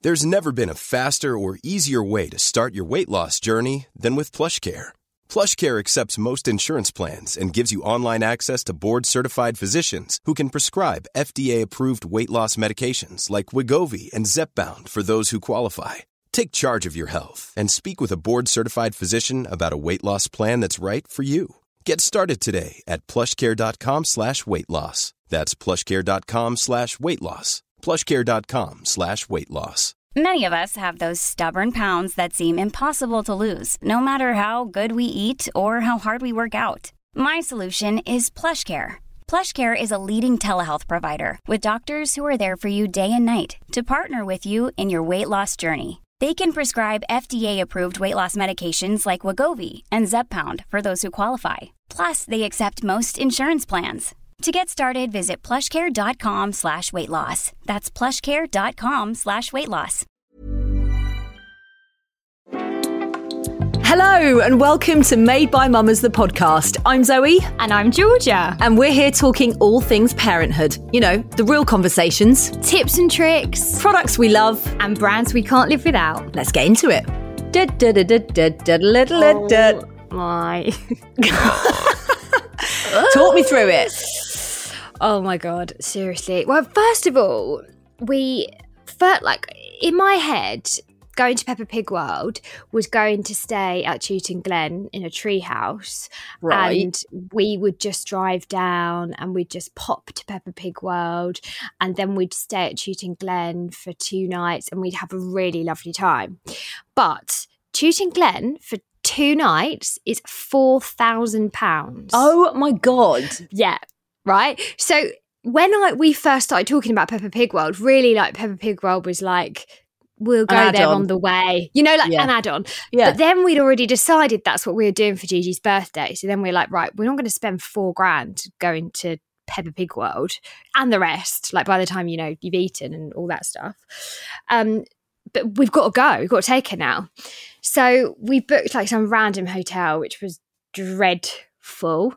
There's never been a faster or easier way to start your weight loss journey than with PlushCare. PlushCare accepts most insurance plans and gives you online access to board-certified physicians who can prescribe FDA-approved weight loss medications like Wegovy and Zepbound for those who qualify. Take charge of your health and speak with a board-certified physician about a weight loss plan that's right for you. Get started today at plushcare.com/weight loss. That's plushcare.com/weight loss. plushcare.com/weight loss. Many of us have those stubborn pounds that seem impossible to lose, no matter how good we eat or how hard we work out. My solution is PlushCare. PlushCare is a leading telehealth provider with doctors who are there for you day and night to partner with you in your weight loss journey. They can prescribe FDA-approved weight loss medications like Wegovy and Zepbound for those who qualify. Plus, they accept most insurance plans. To get started, visit plushcare.com/weight loss. That's plushcare.com/weight loss. Hello and welcome to Made by Mamas, the podcast. I'm Zoe. And I'm Georgia. And we're here talking all things parenthood. You know, the real conversations. Tips and tricks. Products we love. And brands we can't live without. Let's get into it. Oh my. Talk me through it. Oh my God, seriously. Well, first of all, we felt like, in my head, going to Peppa Pig World was going to stay at Tooting Glen in a tree house. Right. And we would just drive down and we'd just pop to Peppa Pig World. And then we'd stay at Tooting Glen for 2 nights and we'd have a really lovely time. But Tooting Glen for 2 nights is £4,000. Oh my God. Yeah. Right. So when we first started talking about Peppa Pig World, really, like, Peppa Pig World was like, we'll go there on the way, you know, like an add-on. Yeah. But then we'd already decided that's what we were doing for Gigi's birthday. So then we're like, right, we're not going to spend £4,000 going to Peppa Pig World and the rest, like, by the time, you know, you've eaten and all that stuff. But we've got to go. We've got to take her now. So we booked like some random hotel, which was dreadful.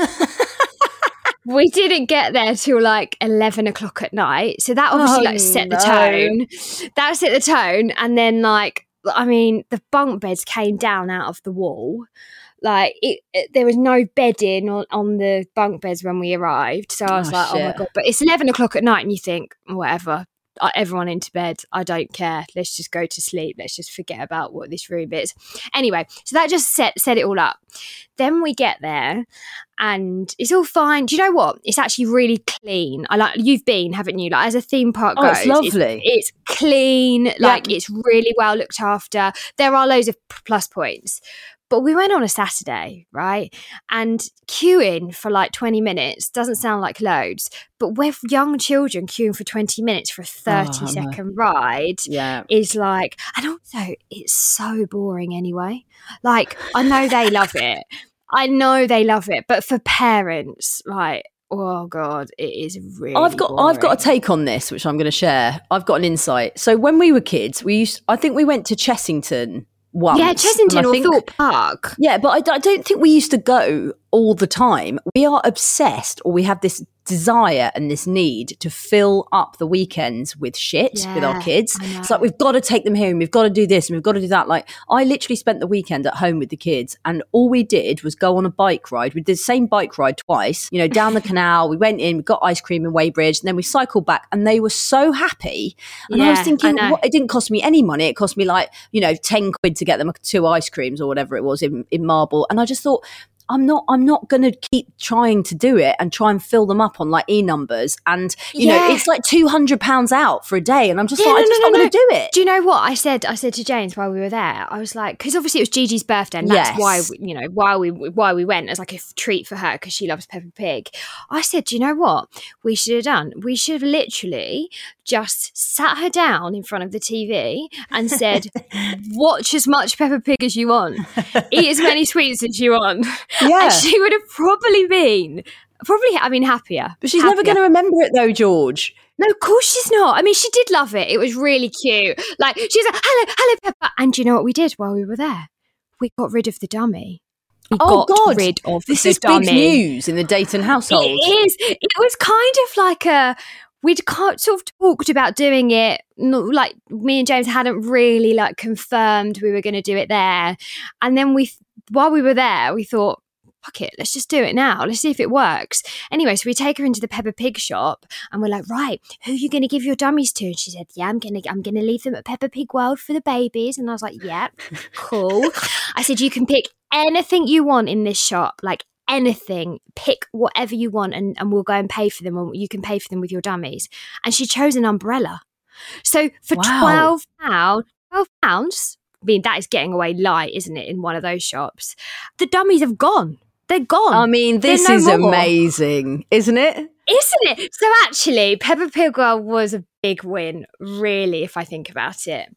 We didn't get there till like 11 o'clock at night. So that obviously set the tone. That set the tone. And then, like, I mean, the bunk beds came down out of the wall. Like, there was no bedding on the bunk beds when we arrived. So I was oh my God. But it's 11 o'clock at night and you think, whatever. Everyone into bed. I don't care. Let's just go to sleep. Let's just forget about what this room is. Anyway, so that just set it all up. Then we get there and it's all fine. Do you know what? It's actually really clean. You've been, haven't you? Like, as a theme park goes, it's lovely. It's clean. Like, it's really well looked after. There are loads of plus points. But we went on a Saturday, right? And queuing for like 20 minutes doesn't sound like loads, but with young children queuing for 20 minutes for a 30-second ride is like, and also it's so boring anyway. Like, I know they love it. But for parents, like, oh God, it is really I've got a take on this, which I'm going to share. I've got an insight. So when we were kids, I think we went to Chessington once. Yeah, Chessington or Thorpe Park. Yeah, but I don't think we used to go all the time. We are obsessed, or we have this desire and this need to fill up the weekends with shit with our kids. It's like, we've got to take them here and we've got to do this and we've got to do that. Like, I literally spent the weekend at home with the kids and all we did was go on a bike ride. We did the same bike ride twice, you know, down the canal. We went in, we got ice cream in Weybridge, and then we cycled back and they were so happy. And I was thinking, it didn't cost me any money. It cost me like, you know, 10 quid to get them 2 ice creams or whatever it was in Marble. And I just thought, I'm not going to keep trying to do it and try and fill them up on like e-numbers. And, you know, it's like £200 out for a day. And I'm just I'm not going to do it. Do you know what I said to James while we were there? I was like, because obviously it was Gigi's birthday and that's why we went as like a treat for her because she loves Peppa Pig. I said, do you know what we should have done? We should have literally just sat her down in front of the TV and said, watch as much Peppa Pig as you want. Eat as many sweets as you want. Yeah. And she would have probably been happier. But she's never going to remember it though, George. No, of course she's not. I mean, she did love it. It was really cute. Like, she's like, hello, Peppa. And do you know what we did while we were there? We got rid of the dummy. Rid of this is dummy. Big news in the Dayton household. It is. It was kind of like we'd sort of talked about doing it, like me and James hadn't really like confirmed we were going to do it there. And then while we were there, we thought, fuck it, let's just do it now. Let's see if it works. Anyway, so we take her into the Peppa Pig shop and we're like, right, who are you going to give your dummies to? And she said, yeah, I'm going to leave them at Peppa Pig World for the babies. And I was like, yeah, cool. I said, you can pick anything you want in this shop, like anything, pick whatever you want and we'll go and pay for them, or you can pay for them with your dummies. And she chose an umbrella. So for £12, I mean, that is getting away light, isn't it, in one of those shops? The dummies have gone. They're gone. I mean, this is amazing, isn't it? Isn't it? So actually, Peppa Pig World was a big win, really, if I think about it.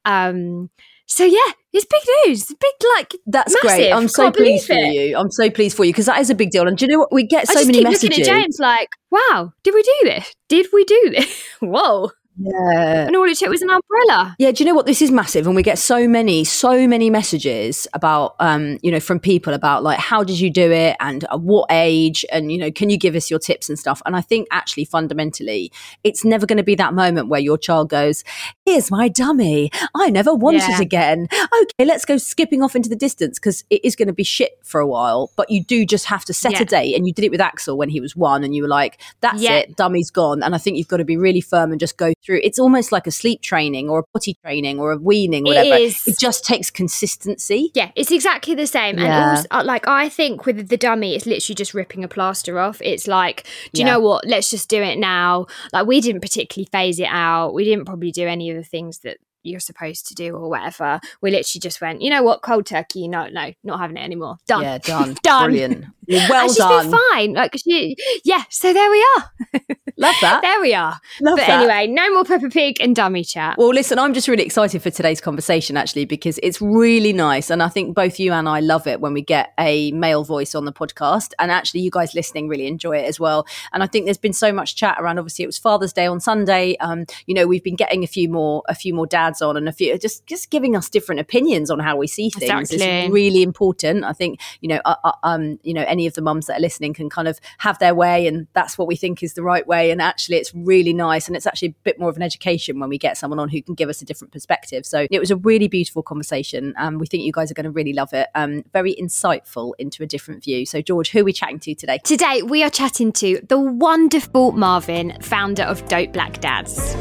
So yeah, it's big news. It's big, like, that's massive. Great. I'm so pleased for you. I'm so pleased for you because that is a big deal. And do you know what? We get so many messages. I just keep looking at James like, wow, did we do this? Did we do this? Whoa. Yeah. And all it took was an umbrella. Yeah, do you know what? This is massive. And we get so many messages about, from people about like, how did you do it and at what age? And, can you give us your tips and stuff? And I think actually fundamentally, it's never going to be that moment where your child goes, here's my dummy. I never want it again. Okay, let's go skipping off into the distance because it is going to be shit for a while. But you do just have to set a date. And you did it with Axel when he was 1 and you were like, that's it, dummy's gone. And I think you've got to be really firm and just go through. It's almost like a sleep training or a potty training or a weaning, whatever. It just takes consistency. Yeah, it's exactly the same. And also, like, I think with the dummy, it's literally just ripping a plaster off. It's like, do you know what? Let's just do it now. Like, we didn't particularly phase it out. We didn't probably do any of the things that you're supposed to do or whatever. We literally just went, you know what, cold turkey, no, not having it anymore. Done. Yeah, done. Done. Brilliant. Well and done. She's been fine. Like, so there we are. Love that. There we are. Love but that. Anyway, no more Peppa Pig and dummy chat. Well, listen, I'm just really excited for today's conversation, actually, because it's really nice. And I think both you and I love it when we get a male voice on the podcast. And actually, you guys listening really enjoy it as well. And I think there's been so much chat around, obviously, it was Father's Day on Sunday. We've been getting a few more dads on and a few just giving us different opinions on how we see things. Exactly. It's really important. I think, any of the mums that are listening can kind of have their way and that's what we think is the right way. And actually, it's really nice. And it's actually a bit more of an education when we get someone on who can give us a different perspective. So it was a really beautiful conversation. We think you guys are going to really love it. Very insightful into a different view. So George, who are we chatting to today? Today, we are chatting to the wonderful Marvin, founder of Dope Black Dads.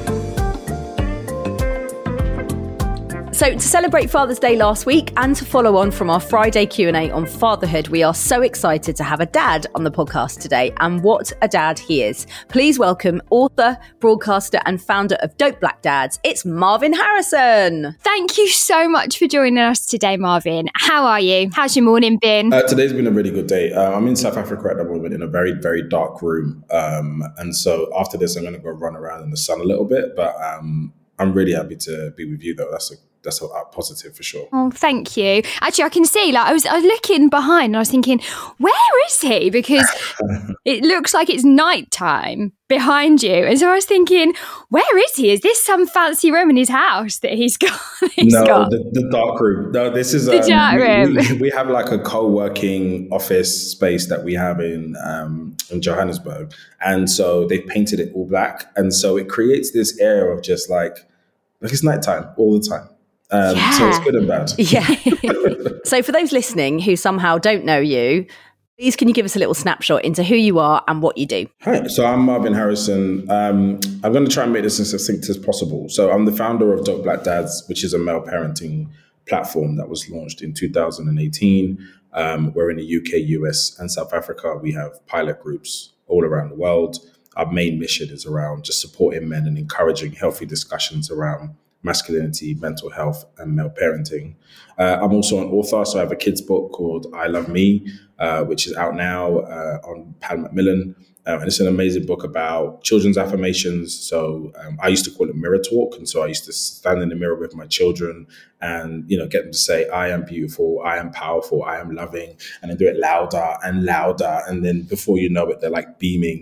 So to celebrate Father's Day last week and to follow on from our Friday Q&A on fatherhood, we are so excited to have a dad on the podcast today. And what a dad he is. Please welcome author, broadcaster and founder of Dope Black Dads. It's Marvin Harrison. Thank you so much for joining us today, Marvin. How are you? How's your morning been? Today's been a really good day. I'm in South Africa at the moment in a very, very dark room. And so after this, I'm going to go run around in the sun a little bit. But I'm really happy to be with you, though. That's a positive for sure. Oh, thank you. Actually, I can see, like, I was looking behind and I was thinking, where is he? Because it looks like it's nighttime behind you. And so I was thinking, where is he? Is this some fancy room in his house that he's got? The dark room. No, this is the dark room. We have like a co-working office space that we have in Johannesburg. And so they painted it all black. And so it creates this air of just like it's nighttime all the time. So it's good and bad. Yeah. So for those listening who somehow don't know you, please can you give us a little snapshot into who you are and what you do? Hi, so I'm Marvin Harrison. I'm going to try and make this as succinct as possible. So I'm the founder of Dope Black Dads, which is a male parenting platform that was launched in 2018. We're in the UK, US and South Africa. We have pilot groups all around the world. Our main mission is around just supporting men and encouraging healthy discussions around masculinity, mental health, and male parenting. I'm also an author, so I have a kids book called I Love Me, which is out now on Pan Macmillan. And it's an amazing book about children's affirmations. So I used to call it mirror talk. And so I used to stand in the mirror with my children and, get them to say, I am beautiful, I am powerful, I am loving, and then do it louder and louder. And then before you know it, they're like beaming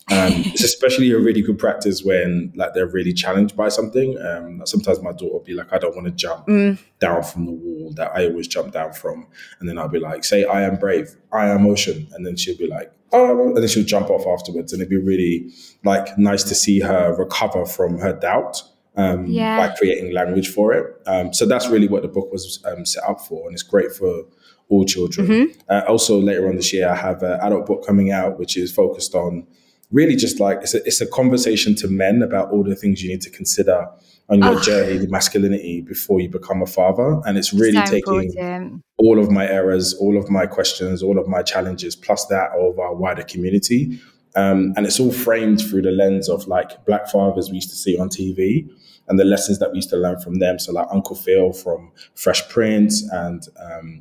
It's especially a really good practice when like they're really challenged by something. Sometimes my daughter will be like, I don't want to jump down from the wall that I always jump down from. And then I'll be like, say, I am brave, I am ocean. And then she'll be like, oh, and then she'll jump off afterwards. And it'd be really like nice to see her recover from her doubt by creating language for it. So that's really what the book was set up for. And it's great for all children. Also later on this year, I have an adult book coming out, which is focused on really just like, it's a conversation to men about all the things you need to consider on your journey to masculinity before you become a father. And it's really taking all of my errors, all of my questions, all of my challenges, plus that of our wider community. And it's all framed through the lens of like Black fathers we used to see on TV and the lessons that we used to learn from them. So like Uncle Phil from Fresh Prince and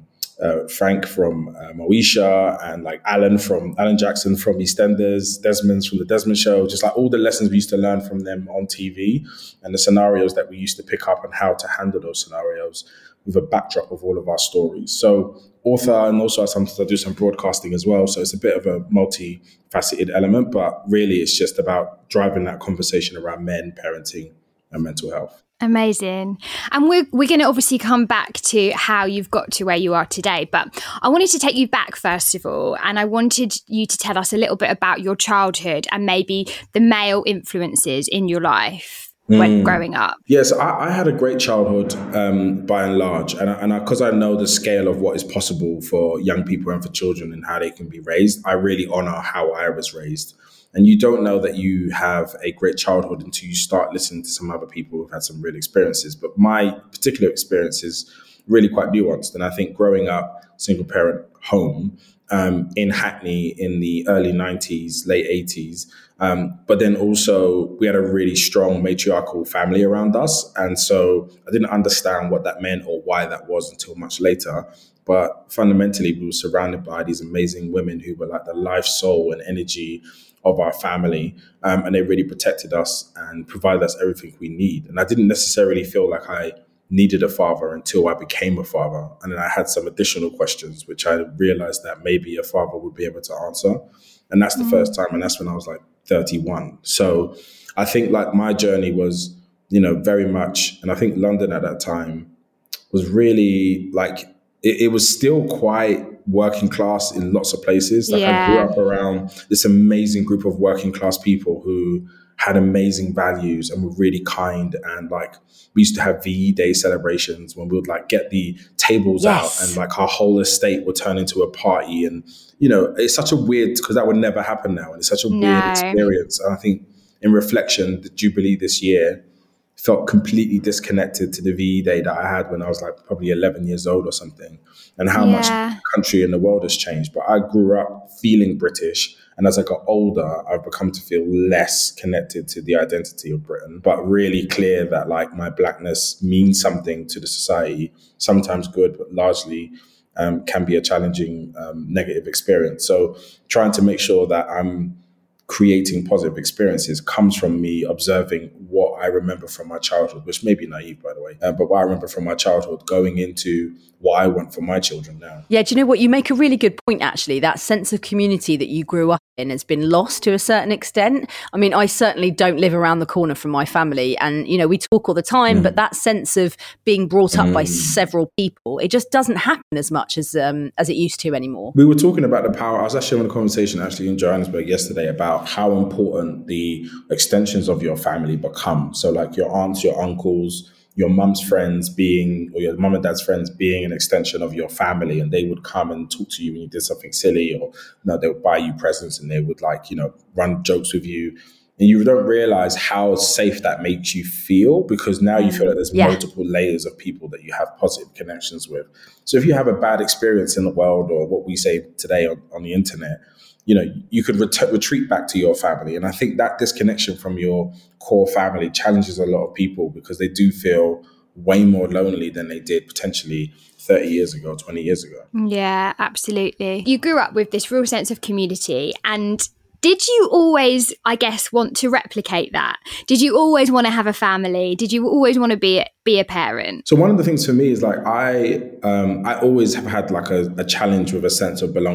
Frank from Moesha, and like Alan Jackson from EastEnders, Desmond's from The Desmond Show, just like all the lessons we used to learn from them on TV and the scenarios that we used to pick up and how to handle those scenarios with a backdrop of all of our stories. So author, and also sometimes I do some broadcasting as well. So it's a bit of a multifaceted element, but really it's just about driving that conversation around men, parenting and mental health. Amazing. And we're going to obviously come back to how you've got to where you are today, but I wanted to take you back first of all, and I wanted you to tell us a little bit about your childhood and maybe the male influences in your life when growing up. Yes, I had a great childhood by and large, and because I know the scale of what is possible for young people and for children and how they can be raised, I really honor how I was raised. And you don't know that you have a great childhood until you start listening to some other people who've had some real experiences. But my particular experience is really quite nuanced. And I think growing up single parent home in Hackney in the early 90s, late 80s, but then also we had a really strong matriarchal family around us. And so I didn't understand what that meant or why that was until much later. But fundamentally, we were surrounded by these amazing women who were like the life, soul and energy of our family. And they really protected us and provided us everything we need. And I didn't necessarily feel like I needed a father until I became a father. And then I had some additional questions, which I realized that maybe a father would be able to answer. And that's the first time. And that's when I was like 31. So I think like my journey was, very much, and I think London at that time was really like, it was still quite working class in lots of places. Like I grew up around this amazing group of working class people who had amazing values and were really kind. And like we used to have VE Day celebrations when we would like get the tables out and like our whole estate would turn into a party. And, it's such a weird, because that would never happen now. And it's such a weird experience. And I think in reflection, the Jubilee this year felt completely disconnected to the VE Day that I had when I was like probably 11 years old or something, and how much the country and the world has changed. But I grew up feeling British. And as I got older, I've become to feel less connected to the identity of Britain, but really clear that like my blackness means something to the society, sometimes good, but largely can be a challenging negative experience. So trying to make sure that I'm creating positive experiences comes from me observing what I remember from my childhood, which may be naive, by the way, but what I remember from my childhood going into what I want for my children now. Yeah, do you know what? You make a really good point, actually. That sense of community that you grew up in has been lost to a certain extent. I mean, I certainly don't live around the corner from my family. And, we talk all the time, but that sense of being brought up by several people, it just doesn't happen as much as it used to anymore. We were talking about the power. I was actually having a conversation in Johannesburg yesterday about how important the extensions of your family become. So like your aunts, your uncles, your mum's friends or your mum and dad's friends being an extension of your family, and they would come and talk to you when you did something silly, or they would buy you presents and they would run jokes with you. And you don't realize how safe that makes you feel, because now you feel like there's multiple layers of people that you have positive connections with. So if you have a bad experience in the world, or what we say today on the internet, you could retreat back to your family. And I think that disconnection from your core family challenges a lot of people, because they do feel way more lonely than they did potentially 30 years ago, 20 years ago. Yeah, absolutely. You grew up with this real sense of community, and did you always, I guess, want to replicate that? Did you always want to have a family? Did you always want to be a parent? So one of the things for me is like I always have had like a challenge with a sense of belonging.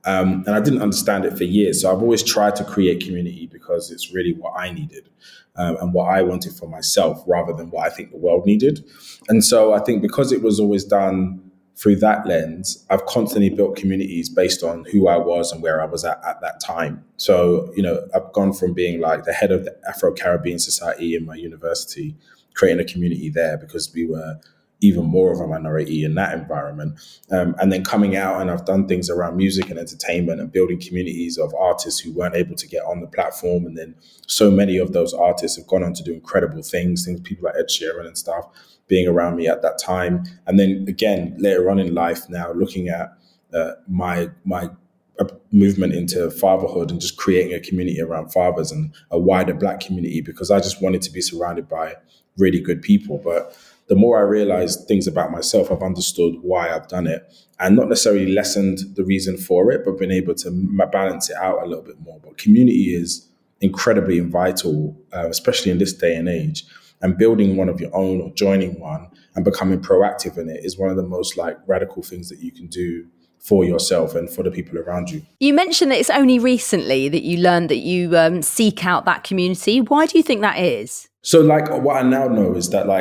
And I didn't understand it for years. So I've always tried to create community because it's really what I needed and what I wanted for myself rather than what I think the world needed. And so I think because it was always done through that lens, I've constantly built communities based on who I was and where I was at that time. So, I've gone from being like the head of the Afro-Caribbean Society in my university, creating a community there because we were even more of a minority in that environment. And then coming out, and I've done things around music and entertainment and building communities of artists who weren't able to get on the platform. And then so many of those artists have gone on to do incredible things people like Ed Sheeran and stuff being around me at that time. And then again, later on in life now, looking at my movement into fatherhood and just creating a community around fathers and a wider Black community, because I just wanted to be surrounded by really good people. But the more I realized things about myself, I've understood why I've done it and not necessarily lessened the reason for it, but been able to balance it out a little bit more. But community is incredibly vital, especially in this day and age. And building one of your own or joining one and becoming proactive in it is one of the most radical things that you can do for yourself and for the people around you. You mentioned that it's only recently that you learned that you seek out that community. Why do you think that is? So what I now know is that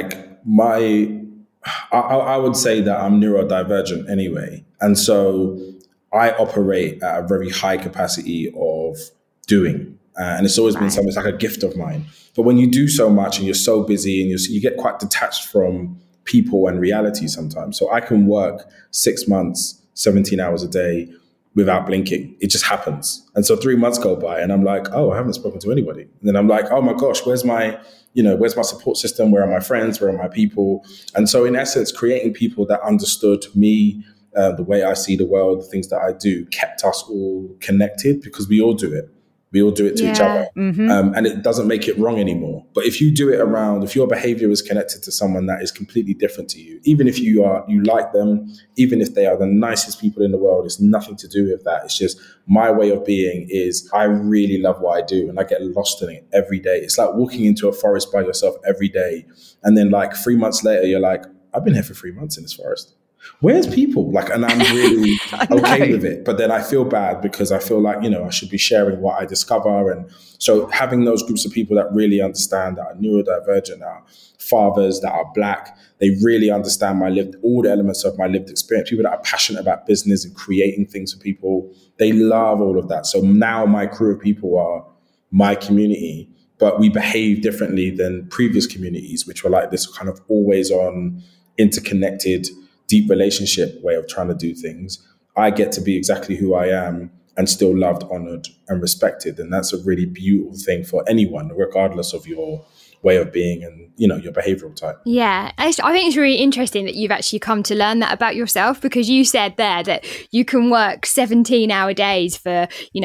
I would say that I'm neurodivergent anyway. And so I operate at a very high capacity of doing. And it's always been something, it's like a gift of mine. But when you do so much and you're so busy and you get quite detached from people and reality sometimes. So I can work 6 months, 17 hours a day without blinking. It just happens. And so 3 months go by and I'm like, oh, I haven't spoken to anybody. And then I'm like, oh my gosh, where's my support system? Where are my friends? Where are my people? And so in essence, creating people that understood me, the way I see the world, the things that I do, kept us all connected because we all do it. We all do it to each other. Mm-hmm. And it doesn't make it wrong anymore. But if you do it if your behavior is connected to someone that is completely different to you, even if you like them, even if they are the nicest people in the world, it's nothing to do with that. It's just my way of being is I really love what I do and I get lost in it every day. It's like walking into a forest by yourself every day. And then 3 months later, you're like, I've been here for 3 months in this forest. Where's people? And I'm really okay with it. But then I feel bad because I feel like, I should be sharing what I discover. And so having those groups of people that really understand, that are neurodivergent, that are fathers, that are Black, they really understand all the elements of my lived experience. People that are passionate about business and creating things for people, they love all of that. So now my crew of people are my community, but we behave differently than previous communities, which were like this kind of always on, interconnected, deep relationship way of trying to do things. I get to be exactly who I am and still loved, honored, and respected. And that's a really beautiful thing for anyone, regardless of your way of being and, your behavioral type. Yeah. I think it's really interesting that you've actually come to learn that about yourself, because you said there that you can work 17-hour days for,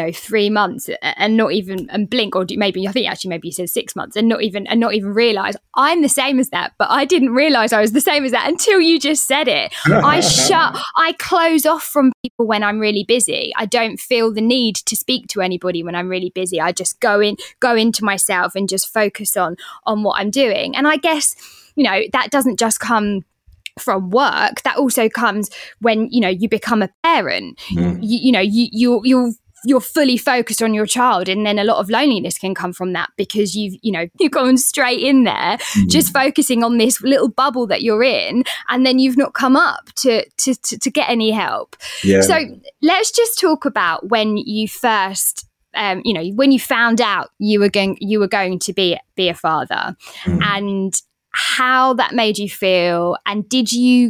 3 months and not even blink, or maybe you said 6 months and not even realize. I'm the same as that, but I didn't realize I was the same as that until you just said it. I close off from people when I'm really busy. I don't feel the need to speak to anybody when I'm really busy. I just go into myself and just focus on what I'm doing. And I guess, that doesn't just come from work. That also comes when, you become a parent. You're fully focused on your child, and then a lot of loneliness can come from that because you've gone straight in there, just focusing on this little bubble that you're in, and then you've not come up to get any help. Yeah. So let's just talk about when you first when you found out you were going to be a father, and how that made you feel, and did you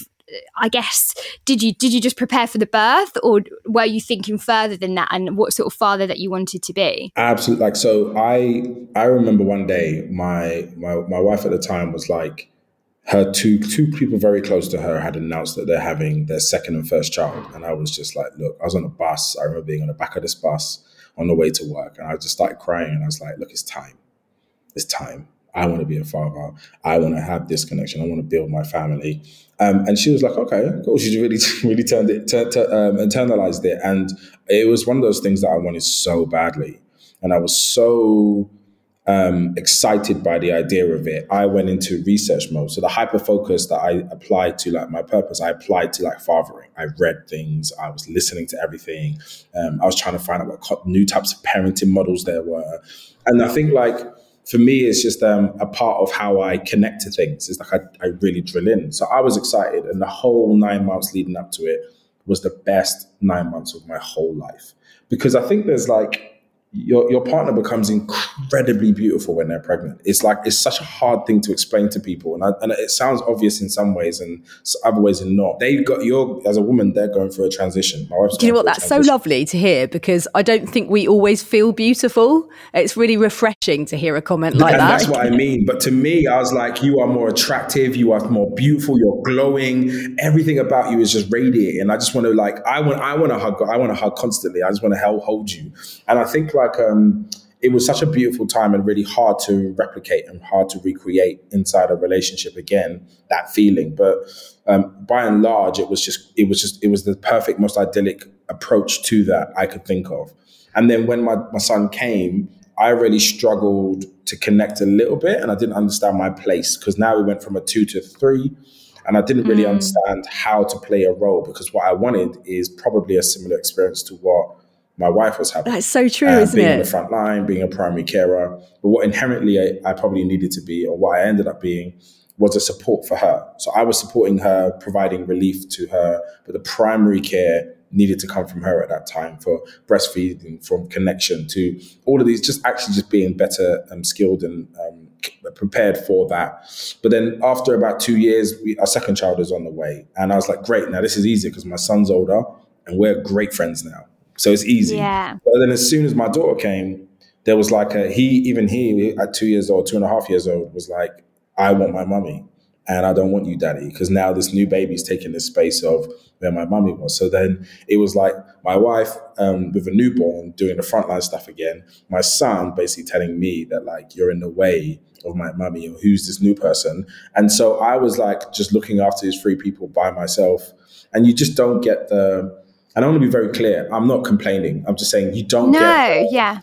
did you just prepare for the birth, or were you thinking further than that, and what sort of father that you wanted to be? Absolutely. So I remember one day my wife at the time was like, her two people very close to her had announced that they're having their second and first child, and I was just like, look, I was on a bus. I remember being on the back of this bus on the way to work, and I just started crying, and I was like, look, it's time. I want to be a father. I want to have this connection. I want to build my family. And she was like, okay, cool. She really internalized it. And it was one of those things that I wanted so badly. And I was so excited by the idea of it, I went into research mode. So the hyper focus that I applied to like my purpose, I applied to like fathering. I read things, I was listening to everything. I was trying to find out what new types of parenting models there were. And I think like, for me, it's just a part of how I connect to things. It's like I really drill in. So I was excited, and the whole 9 months leading up to it was the best 9 months of my whole life. Because I think there's like, your partner becomes incredibly beautiful when they're pregnant. It's like, it's such a hard thing to explain to people. And it sounds obvious in some ways and other ways and not. As a woman, they're going through a transition. My wife's Do you know what? That's so lovely to hear, because I don't think we always feel beautiful. It's really refreshing to hear a comment like that. That's what I mean. But to me, I was like, you are more attractive. You are more beautiful. You're glowing. Everything about you is just radiating. I just want to like, I want to hug constantly. I just want to hold you. And I think like, it was such a beautiful time and really hard to replicate and hard to recreate inside a relationship again, that feeling. But by and large, it was the perfect, most idyllic approach to that I could think of. And then when my son came, I really struggled to connect a little bit, and I didn't understand my place, because now we went from a 2 to 3, and I didn't really understand how to play a role, because what I wanted is probably a similar experience to what my wife was having. That's so true, isn't being it? on the front line, being a primary carer. But what inherently I probably needed to be, or what I ended up being, was a support for her. So I was supporting her, providing relief to her, but the primary care needed to come from her at that time, for breastfeeding, from connection to all of these, just being better skilled and prepared for that. But then after about 2 years, our second child was on the way. And I was like, great, now this is easy because my son's older and we're great friends now. So it's easy. Yeah. But then as soon as my daughter came, there was like he at 2 years old, 2.5 years old, was like, I want my mummy and I don't want you, daddy, because now this new baby's taking the space of where my mummy was. So then it was like my wife with a newborn doing the frontline stuff again, my son basically telling me that like, you're in the way of my mummy, or who's this new person? And so I was like just looking after these 3 people by myself, and you just don't get and I want to be very clear, I'm not complaining. I'm just saying you don't get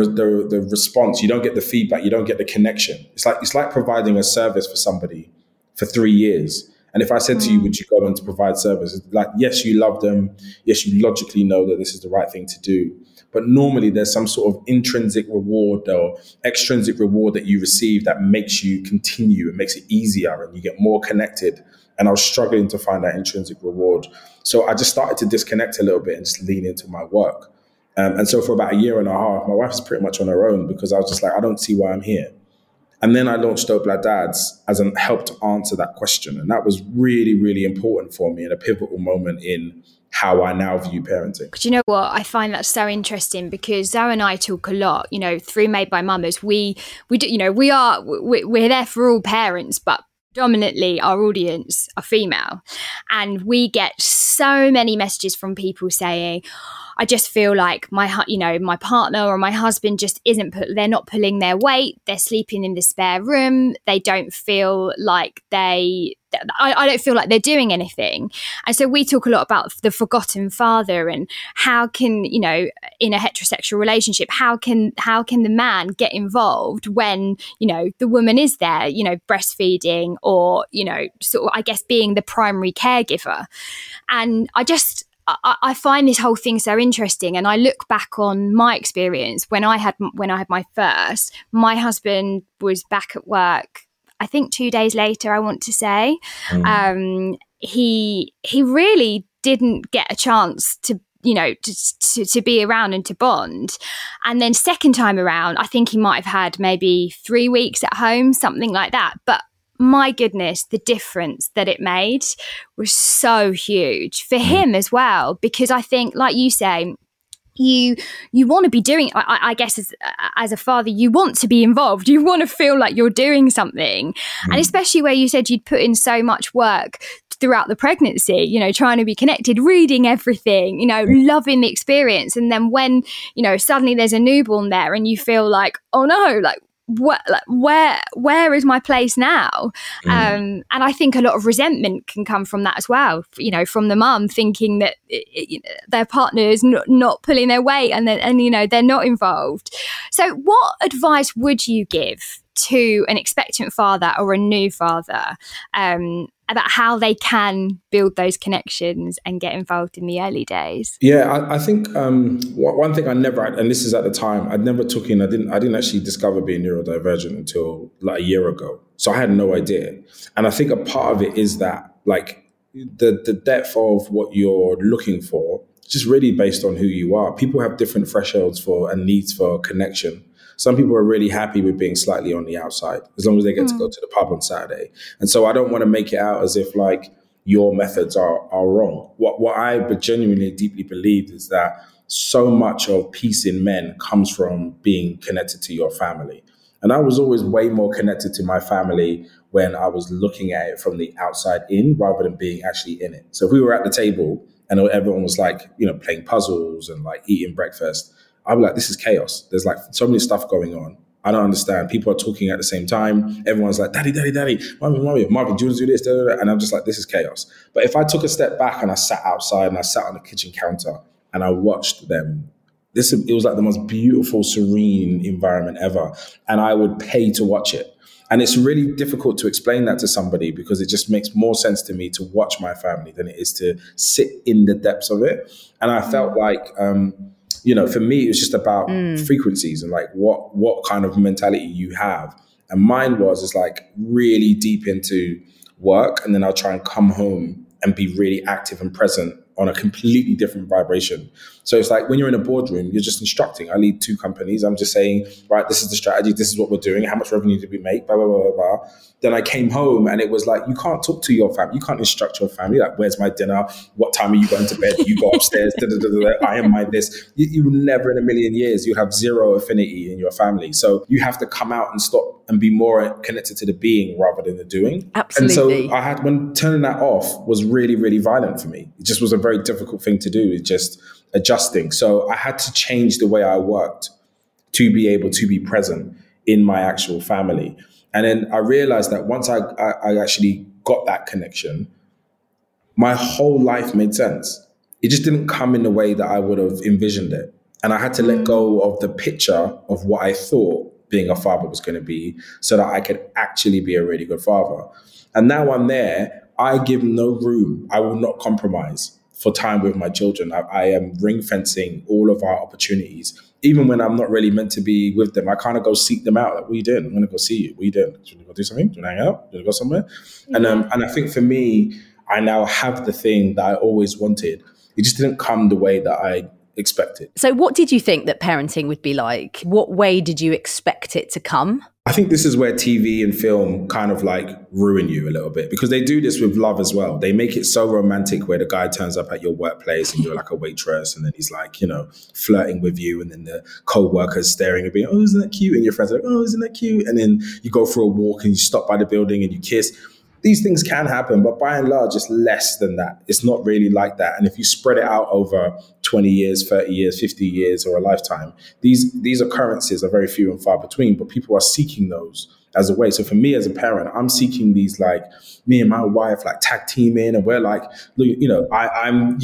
the response. You don't get the feedback. You don't get the connection. It's like providing a service for somebody for 3 years. And if I said to you, would you go on to provide service? Like, yes, you love them. Yes, you logically know that this is the right thing to do. But normally there's some sort of intrinsic reward or extrinsic reward that you receive that makes you continue. It makes it easier and you get more connected. And I was struggling to find that intrinsic reward. So I just started to disconnect a little bit and just lean into my work. And so for about 1.5 years, my wife was pretty much on her own, because I was just like, I don't see why I'm here. And then I launched Dope Black Dads as a help to answer that question. And that was really, really important for me and a pivotal moment in how I now view parenting. Do you know what? I find that so interesting, because Zoe and I talk a lot, through Made by Mamas. We do, we're there for all parents, but predominantly our audience are female, and we get so many messages from people saying, I just feel like my partner or my husband just they're not pulling their weight. They're sleeping in the spare room. They don't feel like I don't feel like they're doing anything. And so we talk a lot about the forgotten father, and how can, in a heterosexual relationship, how can the man get involved when, the woman is there, breastfeeding or, sort of, I guess, being the primary caregiver. And I find this whole thing so interesting, and I look back on my experience when I had my first. My husband was back at work, I think 2 days later, I want to say. He really didn't get a chance to be around and to bond. And then second time around, I think he might have had maybe 3 weeks at home, something like that. But my goodness, the difference that it made was so huge for him as well, because I think, like you say, you want to be doing, I guess as a father, you want to be involved. You want to feel like you're doing something. And especially where you said you'd put in so much work throughout the pregnancy, trying to be connected, reading everything, loving the experience. And then when, suddenly there's a newborn there and you feel like, oh no, like, where is my place now? And I think a lot of resentment can come from that as well, you know, from the mum thinking that their partner is not pulling their weight and you know, they're not involved. So what advice would you give to an expectant father or a new father about how they can build those connections and get involved in the early days? Yeah, I think one thing I never, and this is at the time, I didn't actually discover being neurodivergent until like a year ago. So I had no idea. And I think a part of it is that like the depth of what you're looking for, just really based on who you are. People have different thresholds for and needs for connection. Some people are really happy with being slightly on the outside, as long as they get to go to the pub on Saturday. And so I don't want to make it out as if like your methods are wrong. What I genuinely deeply believe is that so much of peace in men comes from being connected to your family. And I was always way more connected to my family when I was looking at it from the outside in rather than being actually in it. So if we were at the table and everyone was like, you know, playing puzzles and like eating breakfast, I'd be like, this is chaos. There's like so many stuff going on. I don't understand. People are talking at the same time. Everyone's like, daddy, mommy, Marvin, do you want to do this? And I'm just like, this is chaos. But if I took a step back and I sat outside and I sat on the kitchen counter and I watched them, it was like the most beautiful, serene environment ever. And I would pay to watch it. And it's really difficult to explain that to somebody because it just makes more sense to me to watch my family than it is to sit in the depths of it. And I felt like, you know, for me, it was just about frequencies and like what kind of mentality you have. And mine is like really deep into work. And then I'll try and come home and be really active and present on a completely different vibration. So it's like when you're in a boardroom, you're just instructing. I lead 2 companies. I'm just saying, right, this is the strategy. This is what we're doing. How much revenue did we make? Blah, blah, blah, blah, blah. Then I came home and it was like, you can't talk to your family. You can't instruct your family. Like, where's my dinner? What time are you going to bed? You go upstairs. Da, da, da, da, da. I am my this. You never in a million years, you have zero affinity in your family. So you have to come out and stop and be more connected to the being rather than the doing. Absolutely. And so when turning that off was really, really violent for me. It just was a very difficult thing to do. It's just adjusting. So I had to change the way I worked to be able to be present in my actual family. And then I realized that once I actually got that connection, my whole life made sense. It just didn't come in the way that I would have envisioned it. And I had to let go of the picture of what I thought being a father was going to be so that I could actually be a really good father. And now I'm there, I give no room. I will not compromise for time with my children. I am ring fencing all of our opportunities. Even when I'm not really meant to be with them, I kind of go seek them out. Like, what are you doing? I'm going to go see you. What are you doing? Do you want to go do something? Do you want to hang out? Do you want to go somewhere? Yeah. And I think for me, I now have the thing that I always wanted. It just didn't come the way that I expected. So what did you think that parenting would be like? What way did you expect it to come? I think this is where TV and film kind of like ruin you a little bit because they do this with love as well. They make it so romantic where the guy turns up at your workplace and you're like a waitress and then he's like, you know, flirting with you and then the co-worker's staring and being, oh, isn't that cute? And your friends are like, oh, isn't that cute? And then you go for a walk and you stop by the building and you kiss. These things can happen, but by and large, it's less than that. It's not really like that. And if you spread it out over 20 years, 30 years, 50 years, or a lifetime, these occurrences are very few and far between, but people are seeking those as a way. So for me as a parent, I'm seeking these, like me and my wife, like tag teaming, and we're like, you know, I'm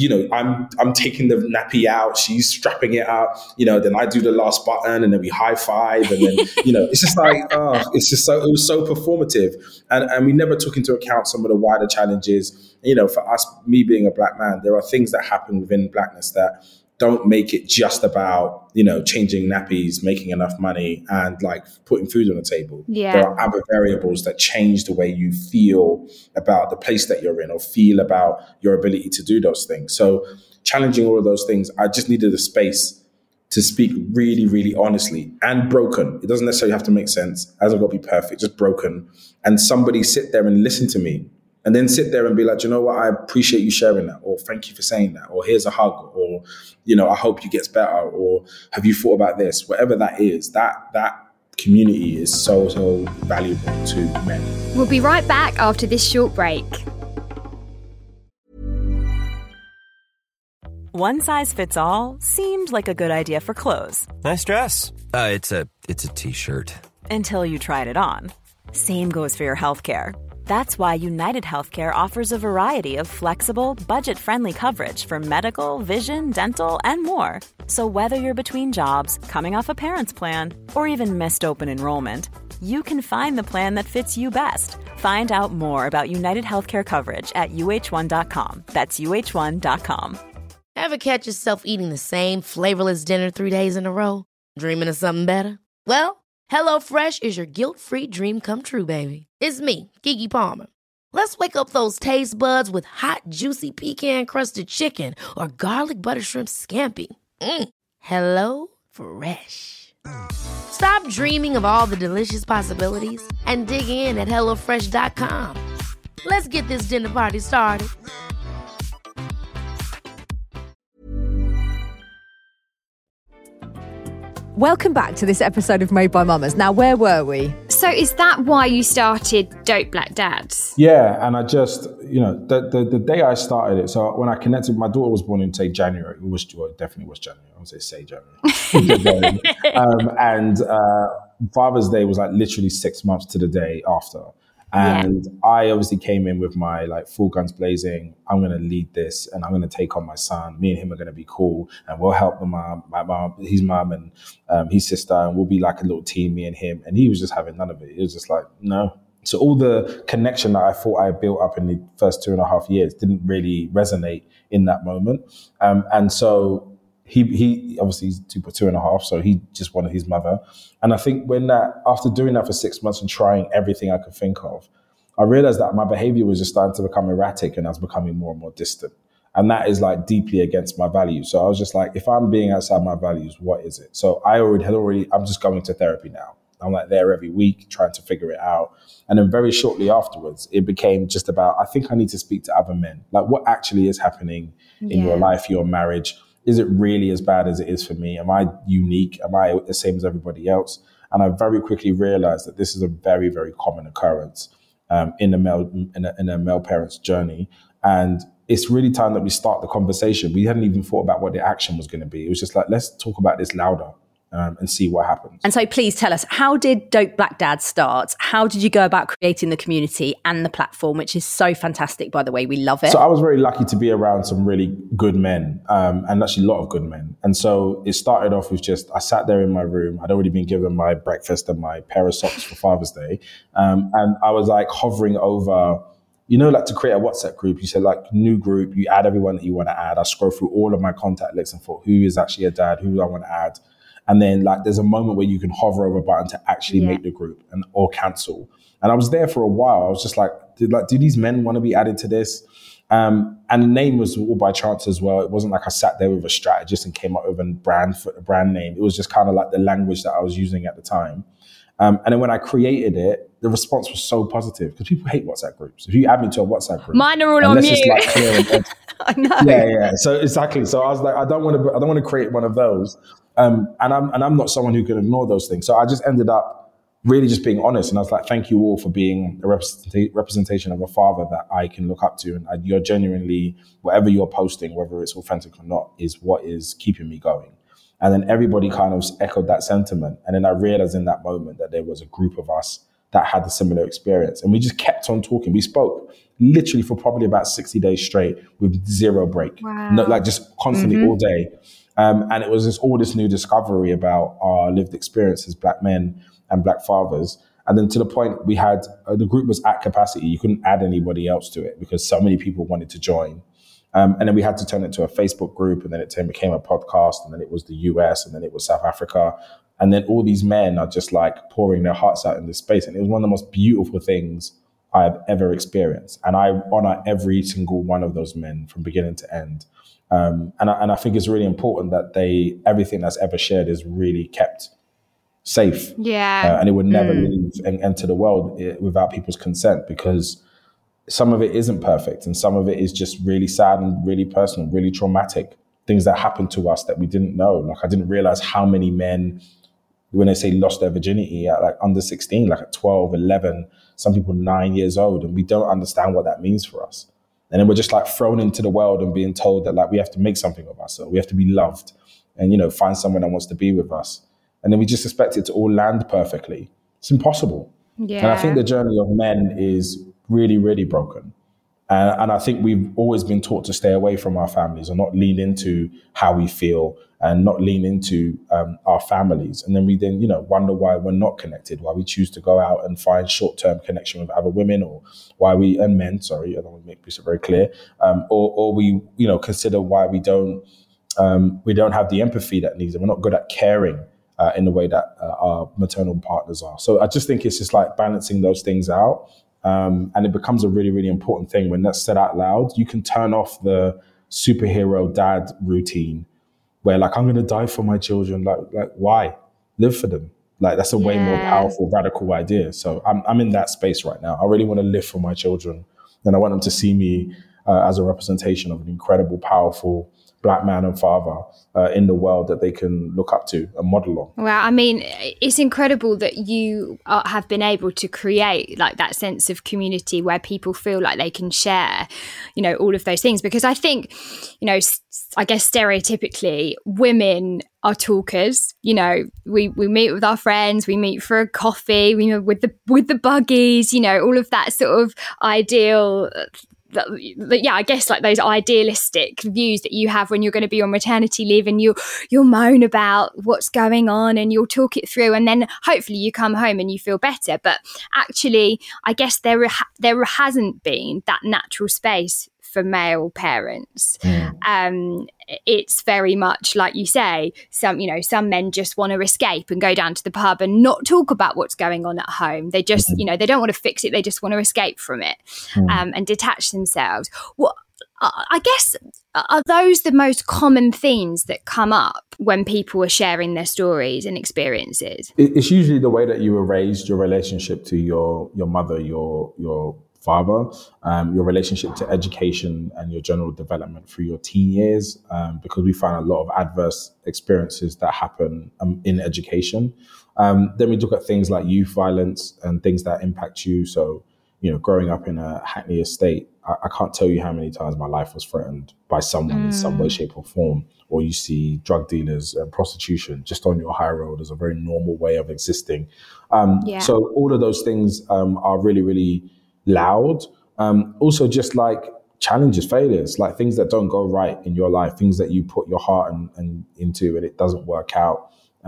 taking the nappy out, she's strapping it out, you know, then I do the last button and then we high five. And then, you know, it's just like, it was so performative. And we never took into account some of the wider challenges. You know, for us, me being a black man, there are things that happen within blackness that don't make it just about, you know, changing nappies, making enough money and like putting food on the table. Yeah. There are other variables that change the way you feel about the place that you're in or feel about your ability to do those things. So challenging all of those things, I just needed a space to speak really, really honestly and broken. It doesn't necessarily have to make sense. It hasn't got to be perfect, just broken. And somebody sit there and listen to me. And then sit there and be like, you know what, I appreciate you sharing that, or thank you for saying that, or here's a hug, or, you know, I hope you gets better, or have you thought about this? Whatever that is, that community is so valuable to men. We'll be right back after this short break. One size fits all seemed like a good idea for clothes. Nice dress. It's a t-shirt. Until you tried it on. Same goes for your healthcare. That's why United Healthcare offers a variety of flexible, budget-friendly coverage for medical, vision, dental, and more. So whether you're between jobs, coming off a parent's plan, or even missed open enrollment, you can find the plan that fits you best. Find out more about United Healthcare coverage at uh1.com. That's uh1.com. Ever catch yourself eating the same flavorless dinner 3 days in a row? Dreaming of something better? Well, HelloFresh is your guilt-free dream come true, baby. It's me, Keke Palmer. Let's wake up those taste buds with hot, juicy pecan-crusted chicken or garlic butter shrimp scampi. Hello Fresh. Stop dreaming of all the delicious possibilities and dig in at HelloFresh.com. Let's get this dinner party started. Welcome back to this episode of Made by Mamas. Now, where were we? So is that why you started Dope Black Dads? Yeah, and I just, the day I started it, so when I connected, my daughter was born in, say, January. It definitely was January. I won't say January. And Father's Day was like literally 6 months to the day after. And I obviously came in with my full guns blazing. I'm going to lead this and I'm going to take on my son. Me and him are going to be cool and we'll help the mom, his mom and his sister, and we'll be like a little team, me and him. And he was just having none of it. He was just like, no. So all the connection that I thought I built up in the first 2.5 years didn't really resonate in that moment. And so he obviously he's 2.5, so he just wanted his mother. And I think after doing that for 6 months and trying everything I could think of, I realized that my behavior was just starting to become erratic and I was becoming more and more distant. And that is deeply against my values. So I was just like, if I'm being outside my values, what is it? So I'm just going to therapy now. I'm there every week trying to figure it out. And then very shortly afterwards, it became just about, I think I need to speak to other men. What actually is happening in your life, your marriage? Is it really as bad as it is for me? Am I unique? Am I the same as everybody else? And I very quickly realized that this is a very, very common occurrence in a male parent's journey. And it's really time that we start the conversation. We hadn't even thought about what the action was going to be. It was just let's talk about this louder. And see what happens. And so please tell us, how did Dope Black Dad start? How did you go about creating the community and the platform, which is so fantastic, by the way? We love it. So I was very lucky to be around some really good men, and actually a lot of good men. And so it started off with I sat there in my room. I'd already been given my breakfast and my pair of socks for Father's Day. And I was hovering over, to create a WhatsApp group. You say new group, you add everyone that you want to add. I scroll through all of my contact lists and thought, who is actually a dad? Who do I want to add? And then there's a moment where you can hover over a button to actually make the group or cancel. And I was there for a while. I was just do these men want to be added to this? And the name was all by chance as well. It wasn't I sat there with a strategist and came up with a brand name. It was just kind of the language that I was using at the time. And then when I created it, the response was so positive because people hate WhatsApp groups. If you add me to a WhatsApp group, mine are all on mute. I know. Yeah. So exactly. So I was I don't want to create one of those. And I'm not someone who can ignore those things. So I just ended up really just being honest. And I was thank you all for being a representation of a father that I can look up to. And you're genuinely, whatever you're posting, whether it's authentic or not, is what is keeping me going. And then everybody kind of echoed that sentiment. And then I realized in that moment that there was a group of us that had a similar experience. And we just kept on talking. We spoke literally for probably about 60 days straight with zero break. Wow. No, just constantly all day. And it was all this new discovery about our lived experience as Black men and Black fathers. And then to the point we had, the group was at capacity. You couldn't add anybody else to it because so many people wanted to join. And then we had to turn it to a Facebook group, and then it became a podcast, and then it was the US, and then it was South Africa. And then all these men are just pouring their hearts out in this space. And it was one of the most beautiful things I've ever experienced. And I honor every single one of those men from beginning to end. And I think it's really important that everything that's ever shared is really kept safe. Yeah. And it would never leave and enter the world without people's consent, because some of it isn't perfect. And some of it is just really sad and really personal, really traumatic things that happened to us that we didn't know. I didn't realize how many men, when they say lost their virginity at under 16, at 12, 11, some people 9 years old, and we don't understand what that means for us. And then we're just thrown into the world and being told that we have to make something of ourselves. We have to be loved and, find someone that wants to be with us. And then we just expect it to all land perfectly. It's impossible. Yeah. And I think the journey of men is really, really broken. And I think we've always been taught to stay away from our families or not lean into how we feel and not lean into our families. And then we wonder why we're not connected, why we choose to go out and find short-term connection with other women, or why and men, sorry, I don't want to make this very clear, or we, consider why we don't have the empathy that needs, and we're not good at caring in the way that our maternal partners are. So I just think it's just like balancing those things out. And it becomes a really, really important thing when that's said out loud. You can turn off the superhero dad routine where like, I'm going to die for my children. Like why? Live for them. Like that's a way more powerful, radical idea. So I'm in that space right now. I really want to live for my children, and I want them to see me as a representation of an incredible, powerful Black man and father in the world that they can look up to and model on. Well, I mean, it's incredible that you have been able to create like that sense of community where people feel like they can share, all of those things. Because I think, I guess stereotypically, women are talkers. We meet with our friends, we meet for a coffee, with the buggies, all of that sort of ideal. I guess like those idealistic views that you have when you're going to be on maternity leave, and you'll moan about what's going on and you'll talk it through, and then hopefully you come home and you feel better. But actually, I guess there hasn't been that natural space for male parents. It's very much like you say, some men just want to escape and go down to the pub and not talk about what's going on at home. They just, they don't want to fix it. They just want to escape from it and detach themselves. Well, I guess, are those the most common themes that come up when people are sharing their stories and experiences? It's usually the way that you were raised, your relationship to your mother, your father, your relationship to education and your general development through your teen years, because we find a lot of adverse experiences that happen in education. Then we look at things like youth violence and things that impact you. So, growing up in a Hackney estate, I can't tell you how many times my life was threatened by someone in some way, shape or form. Or you see drug dealers and prostitution just on your high road as a very normal way of existing. So all of those things are really, really loud. Also just like challenges, failures, like things that don't go right in your life, things that you put your heart and into and it doesn't work out.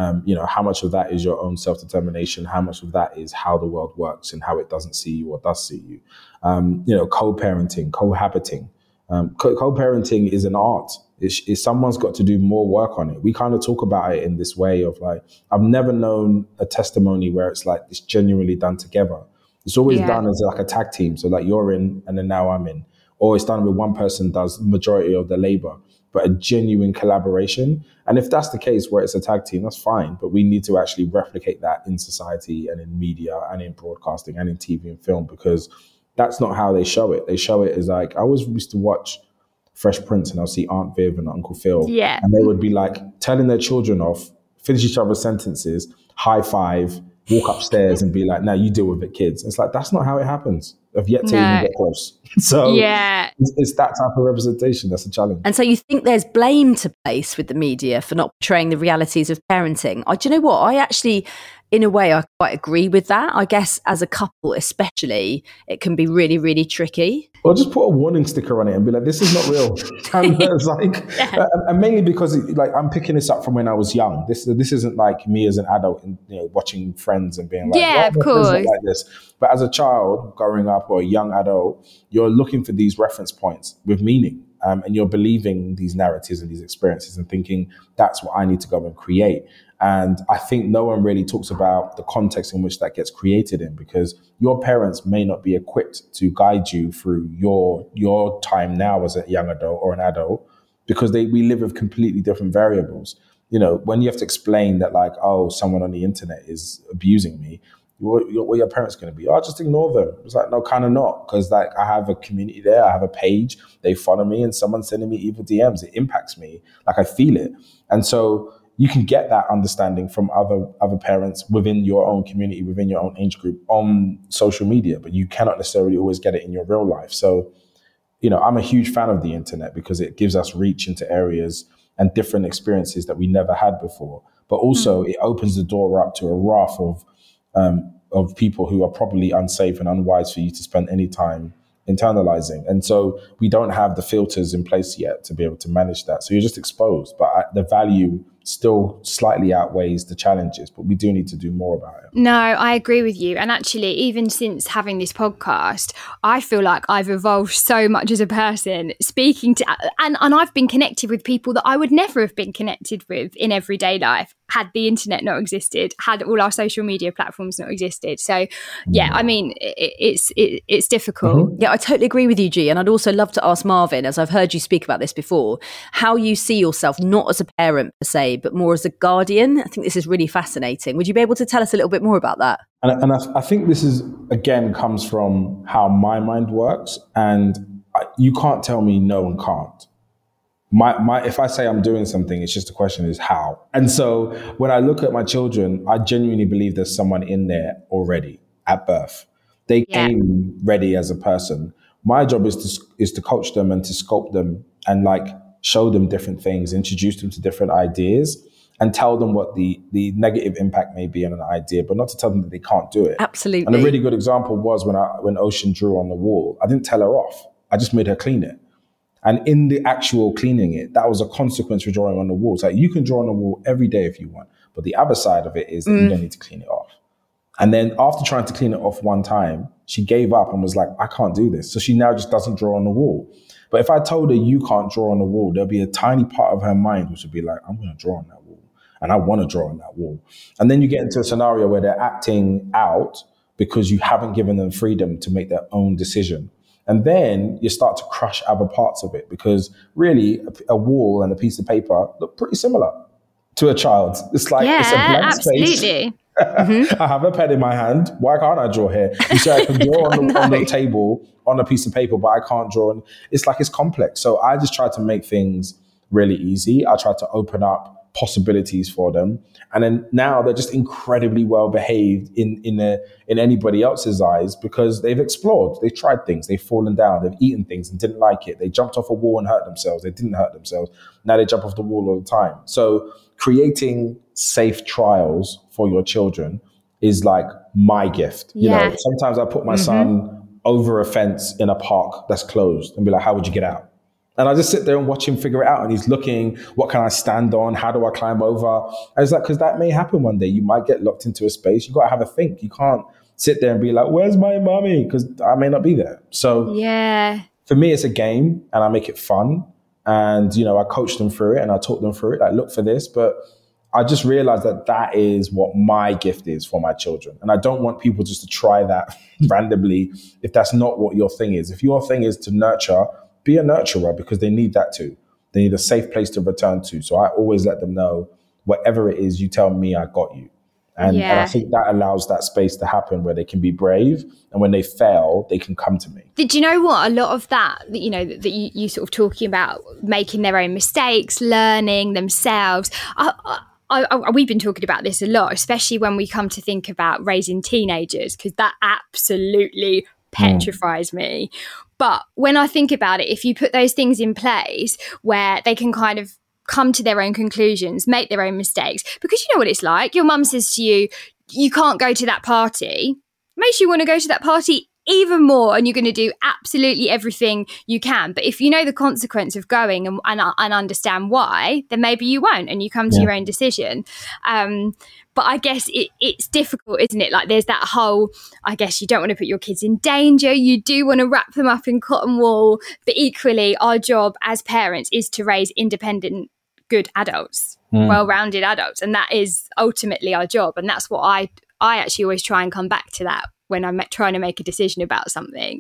How much of that is your own self-determination? How much of that is how the world works and how it doesn't see you or does see you? Co-parenting, cohabiting. Co-parenting is an art. Someone's got to do more work on it. We kind of talk about it in this way of like, I've never known a testimony where it's like it's genuinely done together. It's always done as like a tag team. So like you're in and then now I'm in. Or it's done with one person does the majority of the labor, but a genuine collaboration. And if that's the case where it's a tag team, that's fine. But we need to actually replicate that in society and in media and in broadcasting and in TV and film, because that's not how they show it. They show it as like, I always used to watch Fresh Prince and I'll see Aunt Viv and Uncle Phil. Yeah. And they would be like telling their children off, finish each other's sentences, high five, walk upstairs and be like, now you deal with it, kids. It's like, that's not how it happens. I've yet to even get close. So it's that type of representation that's a challenge. And so you think there's blame to place with the media for not portraying the realities of parenting. Do you know what? I actually, in a way, I quite agree with that. I guess as a couple especially, it can be really, really tricky. Or just put a warning sticker on it and be like, this is not real. And it's like, and mainly because I'm picking this up from when I was young. This isn't like me as an adult, watching Friends and being like, of course, not like this. But as a child growing up or a young adult, you're looking for these reference points with meaning, and you're believing these narratives and these experiences and thinking that's what I need to go and create. And I think no one really talks about the context in which that gets created in, because your parents may not be equipped to guide you through your time now as a young adult or an adult, because we live with completely different variables. When you have to explain that like, oh, someone on the internet is abusing me, what are your parents going to be? Oh, just ignore them. It's like, no, kind of not. Because like I have a community there, I have a page, they follow me and someone's sending me evil DMs. It impacts me. Like I feel it. And so you can get that understanding from other parents within your own community, within your own age group on social media, but you cannot necessarily always get it in your real life. So, I'm a huge fan of the internet because it gives us reach into areas and different experiences that we never had before. But also it opens the door up to a raft of of people who are probably unsafe and unwise for you to spend any time internalizing. And so we don't have the filters in place yet to be able to manage that. So you're just exposed, but the value still slightly outweighs the challenges, but we do need to do more about it. No, I agree with you. And actually, even since having this podcast, I feel like I've evolved so much as a person, speaking to, and I've been connected with people that I would never have been connected with in everyday life had the internet not existed, had all our social media platforms not existed. So yeah, I mean, it's difficult. Mm-hmm. Yeah, I totally agree with you, G. And I'd also love to ask Marvin, as I've heard you speak about this before, how you see yourself not as a parent per se, but more as a guardian. I think this is really fascinating. Would you be able to tell us a little bit more about that? And I think this is, again, comes from how my mind works. And you can't tell me no and can't. If I say I'm doing something, it's just the question is how. And so when I look at my children, I genuinely believe there's someone in there already at birth. They came ready as a person. My job is to coach them and to sculpt them and like show them different things, introduce them to different ideas, and tell them what the negative impact may be on an idea, but not to tell them that they can't do it. Absolutely. And a really good example was when Ocean drew on the wall. I didn't tell her off. I just made her clean it. And in the actual cleaning it, that was a consequence for drawing on the wall. It's like, you can draw on the wall every day if you want, but the other side of it is that you don't need to clean it off. And then after trying to clean it off one time, she gave up and was like, I can't do this. So she now just doesn't draw on the wall. But if I told her you can't draw on the wall, there'll be a tiny part of her mind which would be like, I'm going to draw on that wall. And I want to draw on that wall. And then you get into a scenario where they're acting out because you haven't given them freedom to make their own decision. And then you start to crush other parts of it, because really a wall and a piece of paper look pretty similar to a child. It's like, it's a blank space. I have a pen in my hand. Why can't I draw here? You say I can draw on the table on a piece of paper, but I can't draw. It's like, it's complex. So I just try to make things really easy. I try to open up possibilities for them. And then now they're just incredibly well behaved in anybody else's eyes, because they've explored, they've tried things, they've fallen down, they've eaten things and didn't like it. They jumped off a wall and hurt themselves. They didn't hurt themselves. Now they jump off the wall all the time. So creating safe trials for your children is like my gift. You know, sometimes I put my son over a fence in a park that's closed and be like, how would you get out? And I just sit there and watch him figure it out. And he's looking, what can I stand on? How do I climb over? And it's like, because that may happen one day. You might get locked into a space. You got to have a think. You can't sit there and be like, where's my mommy? Because I may not be there. So for me, it's a game and I make it fun. And, you know, I coach them through it and I talk them through it. Like, look for this. But I just realized that is what my gift is for my children. And I don't want people just to try that randomly if that's not what your thing is. If your thing is to nurture, be a nurturer, because they need that too. They need a safe place to return to. So I always let them know, whatever it is, you tell me, I got you. And I think that allows that space to happen where they can be brave. And when they fail, they can come to me. Did you know what? A lot of that, you know, that you sort of talking about making their own mistakes, learning themselves. We've been talking about this a lot, especially when we come to think about raising teenagers, because that absolutely petrifies me. But when I think about it, if you put those things in place where they can kind of come to their own conclusions, make their own mistakes, because you know what it's like. Your mum says to you, you can't go to that party. Makes you want to go to that party even more, and you're going to do absolutely everything you can. But if you know the consequence of going and understand why, then maybe you won't, and you come to your own decision. But I guess it's difficult, isn't it? Like, there's that whole, I guess you don't want to put your kids in danger. You do want to wrap them up in cotton wool. But equally, our job as parents is to raise independent, good adults, well-rounded adults. And that is ultimately our job. And that's what I actually always try and come back to that when I'm trying to make a decision about something.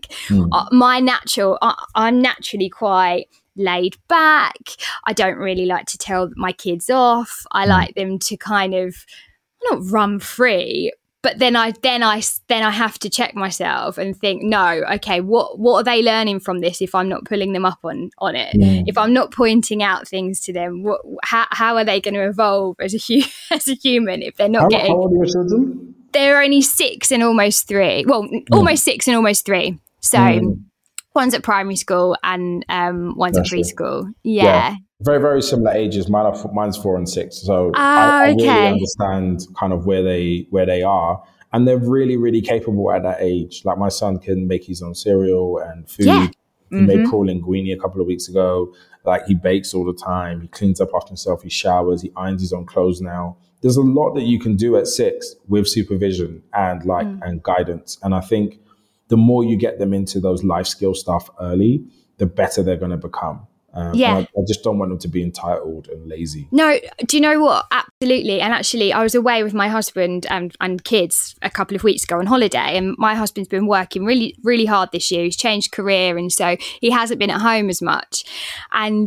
I'm naturally quite laid back. I don't really like to tell my kids off. I like them to kind of not run free, but then I have to check myself and think, no, okay, what are they learning from this if I'm not pulling them up on it? If I'm not pointing out things to them, how are they going to evolve as a human if they're not getting... How old are your children? They're only 6 and almost 3. Well, almost 6 and almost 3. So one's at primary school and one's at preschool. Yeah. Very, very similar ages. Mine's 4 and 6. So I really understand kind of where they are. And they're really, really capable at that age. Like my son can make his own cereal and food. Yeah. He made prawn linguine a couple of weeks ago. Like he bakes all the time. He cleans up after himself. He showers. He irons his own clothes now. There's a lot that you can do at 6 with supervision and and guidance. And I think the more you get them into those life skill stuff early, the better they're going to become. I just don't want them to be entitled and lazy. No, do you know what? Absolutely. And actually, I was away with my husband and kids a couple of weeks ago on holiday, and my husband's been working really, really hard this year. He's changed career, and so he hasn't been at home as much. And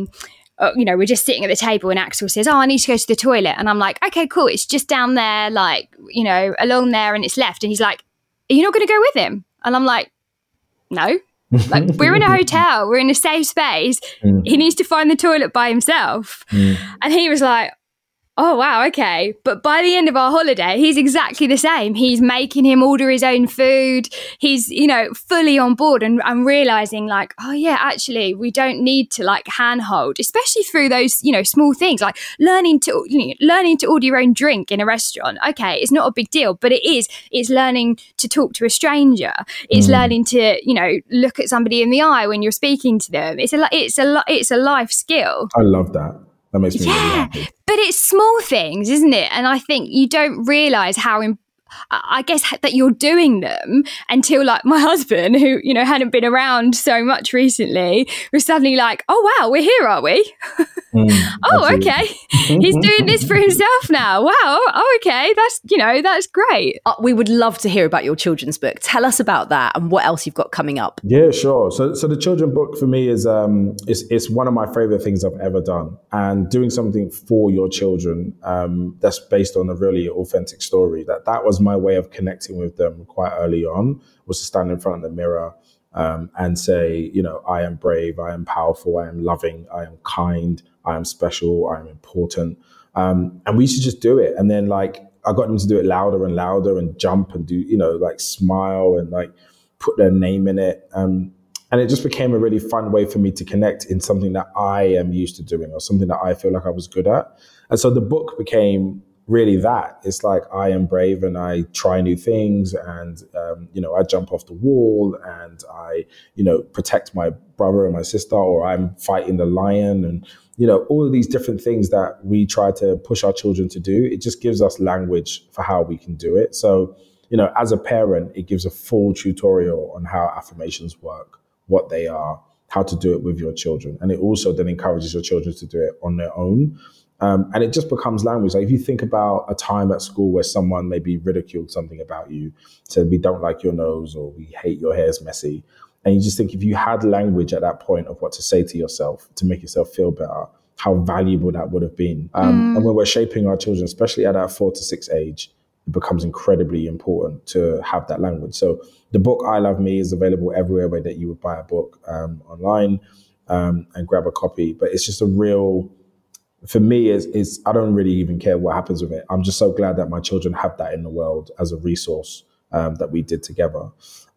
we're just sitting at the table, and Axel says, I need to go to the toilet. And I'm like, okay, cool. It's just down there, like, along there, and it's left. And he's like, are you not going to go with him? And I'm like, no. Like, we're in a hotel, we're in a safe space. He needs to find the toilet by himself. And he was like, oh, wow, okay. But by the end of our holiday, he's exactly the same. He's making him order his own food. He's, fully on board and realizing like, oh, yeah, actually, we don't need to like handhold, especially through those, small things like learning to order your own drink in a restaurant. Okay, it's not a big deal, but it's learning to talk to a stranger. It's learning to, look at somebody in the eye when you're speaking to them. It's a life skill. I love that. That makes me really happy. But it's small things, isn't it? And I think you don't realise how, I guess, that you're doing them until like my husband, who, hadn't been around so much recently, was suddenly like, oh, wow, we're here, are we? Oh, okay. He's doing this for himself now. Wow. Oh, okay. That's great. We would love to hear about your children's book. Tell us about that and what else you've got coming up. Yeah, sure. So the children's book for me is it's one of my favorite things I've ever done. And doing something for your children that's based on a really authentic story, that was my way of connecting with them quite early on, was to stand in front of the mirror and say, I am brave, I am powerful, I am loving, I am kind, I am special, I am important. And we used to just do it. And then like, I got them to do it louder and louder and jump and do, like smile and like put their name in it. And it just became a really fun way for me to connect in something that I am used to doing or something that I feel like I was good at. And so the book became really that. It's like I am brave and I try new things and, I jump off the wall and I, protect my brother and my sister, or I'm fighting the lion and, all of these different things that we try to push our children to do. It just gives us language for how we can do it. So, as a parent, it gives a full tutorial on how affirmations work, what they are, how to do it with your children. And it also then encourages your children to do it on their own. And it just becomes language. Like if you think about a time at school where someone maybe ridiculed something about you, said we don't like your nose or we hate your hair's messy. And you just think if you had language at that point of what to say to yourself to make yourself feel better, how valuable that would have been. And when we're shaping our children, especially at that 4 to 6 age, it becomes incredibly important to have that language. So the book, I Love Me, is available everywhere where that you would buy a book online and grab a copy. But it's just a real... For me, is I don't really even care what happens with it. I'm just so glad that my children have that in the world as a resource that we did together.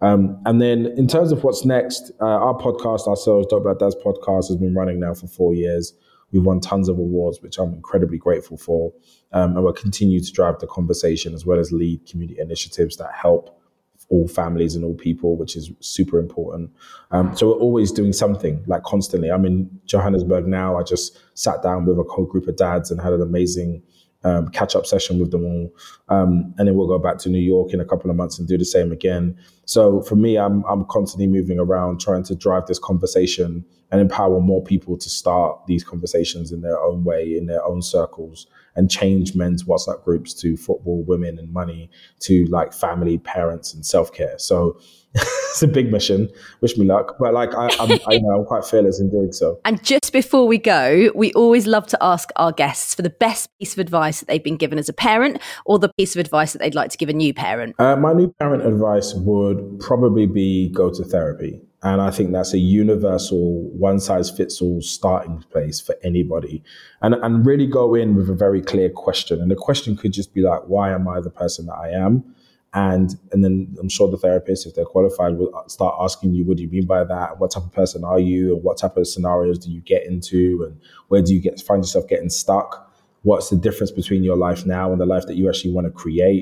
And then in terms of what's next, our podcast, ourselves, Dope Black Dads podcast, has been running now for 4 years. We've won tons of awards, which I'm incredibly grateful for. And we'll continue to drive the conversation as well as lead community initiatives that help all families and all people, which is super important. So we're always doing something, like constantly. I'm in Johannesburg now. I just sat down with a whole group of dads and had an amazing catch-up session with them all. And then we'll go back to New York in a couple of months and do the same again. So for me, I'm constantly moving around, trying to drive this conversation and empower more people to start these conversations in their own way, in their own circles, and change men's WhatsApp groups to football, women and money, to like family, parents and self-care. So it's a big mission. Wish me luck. But like I'm quite fearless in doing so. And just before we go, we always love to ask our guests for the best piece of advice that they've been given as a parent, or the piece of advice that they'd like to give a new parent. My new parent advice would probably be go to therapy. And I think that's a universal, one-size-fits-all starting place for anybody. And really go in with a very clear question. And the question could just be like, why am I the person that I am? And then I'm sure the therapist, if they're qualified, will start asking you, what do you mean by that? What type of person are you? And what type of scenarios do you get into? And where do you find yourself getting stuck? What's the difference between your life now and the life that you actually want to create?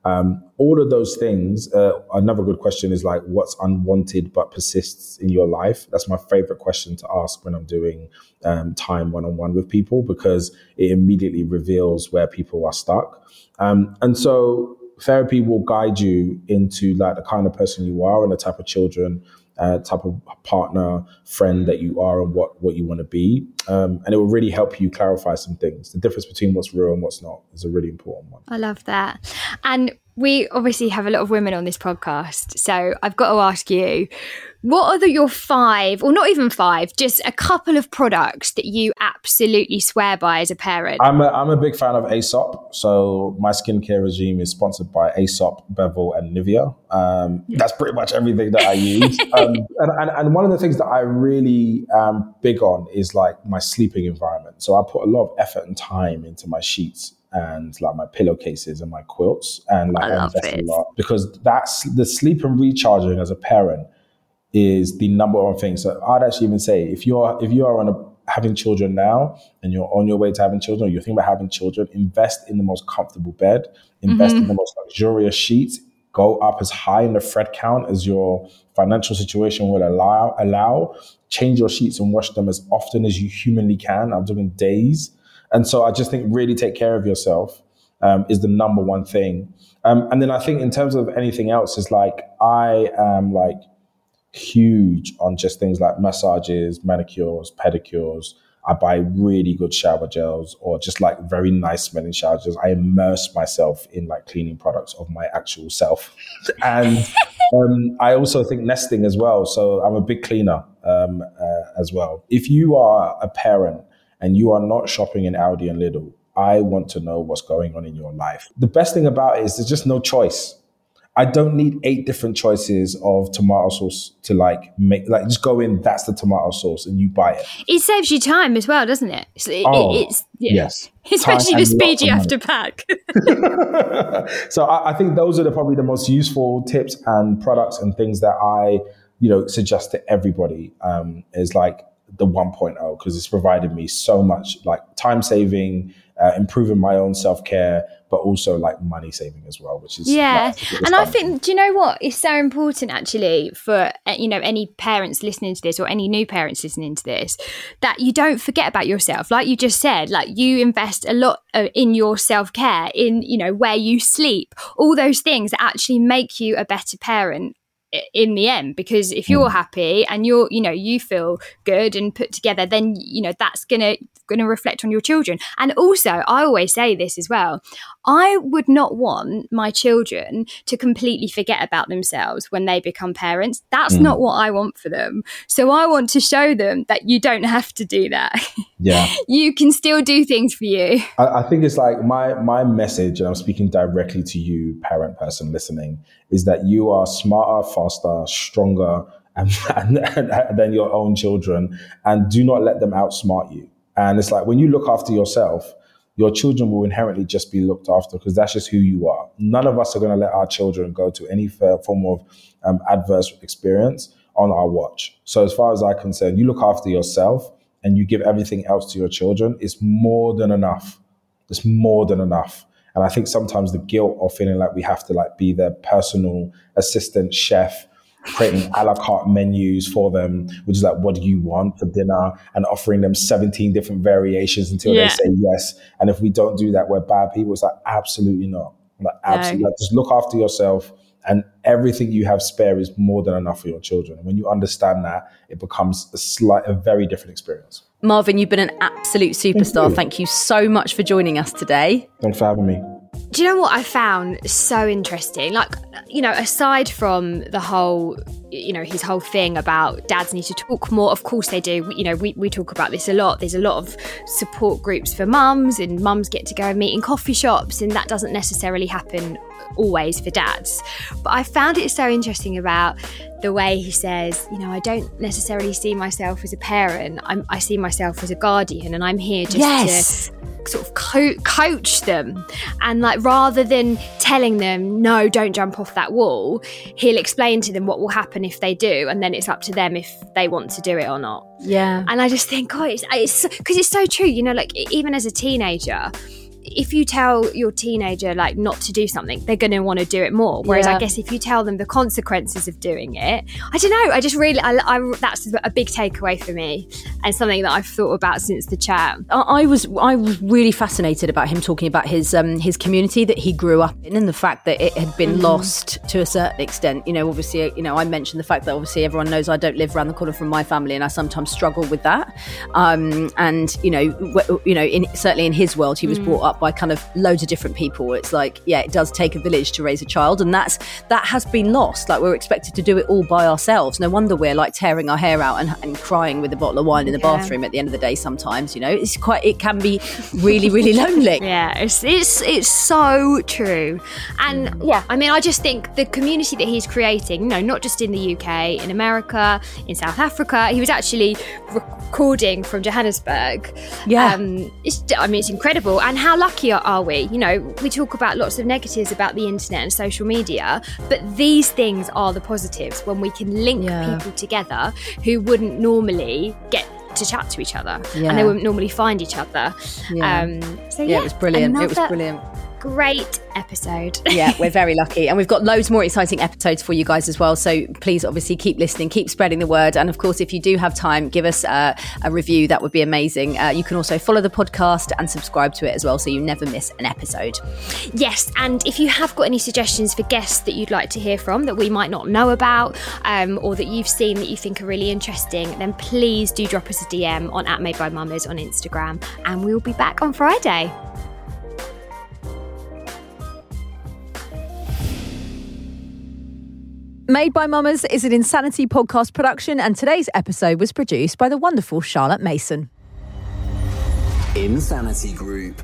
All of those things. Another good question is like, what's unwanted but persists in your life? That's my favorite question to ask when I'm doing time one-on-one with people, because it immediately reveals where people are stuck. And so therapy will guide you into like the kind of person you are and the type of children, type of partner, friend that you are, and what you want to be. And it will really help you clarify some things. The difference between what's real and what's not is a really important one. I love that. And we obviously have a lot of women on this podcast. So I've got to ask you, what are your 5, or not even 5, just a couple of products that you absolutely swear by as a parent? I'm a big fan of Aesop. So my skincare regime is sponsored by Aesop, Bevel, and Nivea. That's pretty much everything that I use. And one of the things that I really am big on is like my sleeping environment. So I put a lot of effort and time into my sheets and like my pillowcases and my quilts, and like I invest a lot, because that's the sleep and recharging as a parent is the number one thing. So I'd actually even say if you are having children now and you're on your way to having children, or you're thinking about having children, invest in the most comfortable bed, invest in the most luxurious sheets, go up as high in the thread count as your financial situation will allow, change your sheets and wash them as often as you humanly can. I'm talking days. And so I just think really take care of yourself is the number one thing. And then I think in terms of anything else is like, I am like huge on just things like massages, manicures, pedicures. I buy really good shower gels, or just like very nice smelling shower gels. I immerse myself in like cleaning products of my actual self. And I also think nesting as well. So I'm a big cleaner as well. If you are a parent and you are not shopping in Aldi and Lidl, I want to know what's going on in your life. The best thing about it is there's just no choice. I don't need 8 different choices of tomato sauce to like make, like just go in, that's the tomato sauce, and you buy it. It saves you time as well, doesn't it? Yes. Especially the speed you have to pack. So I think those are probably the most useful tips and products and things that I, suggest to everybody is like the 1.0, because it's provided me so much like time saving, improving my own self-care, but also like money saving as well, which is and I think, do you know what is so important actually for any parents listening to this, or any new parents listening to this, that you don't forget about yourself. Like you just said, like you invest a lot in your self-care, in where you sleep, all those things that actually make you a better parent in the end, because if you're happy and you're you feel good and put together, then that's gonna reflect on your children. And also, I always say this as well, I would not want my children to completely forget about themselves when they become parents. That's not what I want for them. So I want to show them that you don't have to do that. Yeah. You can still do things for you. I think it's like my message, and I'm speaking directly to you, parent person listening, is that you are smarter, faster, stronger than your own children, and do not let them outsmart you. And it's like when you look after yourself, your children will inherently just be looked after, because that's just who you are. None of us are going to let our children go to any form of adverse experience on our watch. So as far as I'm concerned, you look after yourself and you give everything else to your children, it's more than enough. It's more than enough. And I think sometimes the guilt of feeling like we have to like be their personal assistant chef, creating a la carte menus for them, which is like, what do you want for dinner? And offering them 17 different variations until they say yes. And if we don't do that, we're bad people. It's like, absolutely not. Like, absolutely. No. Like, just look after yourself, and everything you have spare is more than enough for your children. And when you understand that, it becomes a very different experience. Marvin, you've been an absolute superstar. Thank you so much for joining us today. Thanks for having me. Do you know what I found so interesting? Like, aside from the whole, his whole thing about dads need to talk more. Of course they do. We talk about this a lot. There's a lot of support groups for mums, and mums get to go and meet in coffee shops, and that doesn't necessarily happen always for dads. But I found it so interesting about the way he says, I don't necessarily see myself as a parent. I see myself as a guardian, and I'm here just to sort of coach them. And like, rather than telling them, no, don't jump off that wall, he'll explain to them what will happen if they do, and then it's up to them if they want to do it or not. Yeah. And I just think, it's because it's so true. Like, even as a teenager, if you tell your teenager like not to do something, they're going to want to do it more. Whereas I guess if you tell them the consequences of doing it, I don't know. I just really, that's a big takeaway for me, and something that I've thought about since the chat. I was really fascinated about him talking about his community that he grew up in, and the fact that it had been lost to a certain extent. You know, obviously, you know, I mentioned the fact that obviously everyone knows I don't live around the corner from my family, and I sometimes struggle with that. And you know, certainly in his world, he was brought up by kind of loads of different people. It's like, yeah, it does take a village to raise a child, and that has been lost. Like, we're expected to do it all by ourselves. No wonder we're like tearing our hair out and crying with a bottle of wine in the bathroom at the end of the day. Sometimes, you know, it can be really, really lonely. Yeah, it's so true. And yeah, I mean, I just think the community that he's creating, you know, not just in the UK, in America, in South Africa. He was actually recording from Johannesburg. Yeah. It's incredible. And how lucky are we? You know, we talk about lots of negatives about the internet and social media, but these things are the positives when we can link people together who wouldn't normally get to chat to each other and they wouldn't normally find each other. It was brilliant. It was brilliant. Great episode. Yeah, we're very lucky, and we've got loads more exciting episodes for you guys as well, so please obviously keep listening, keep spreading the word, and of course if you do have time, give us a review. That would be amazing. You can also follow the podcast and subscribe to it as well, so you never miss an episode. Yes, and if you have got any suggestions for guests that you'd like to hear from that we might not know about, or that you've seen that you think are really interesting, then please do drop us a DM on @MadeByMummers on Instagram, and we'll be back on Friday. Made by Mummers is an Insanity podcast production, and today's episode was produced by the wonderful Charlotte Mason. Insanity Group.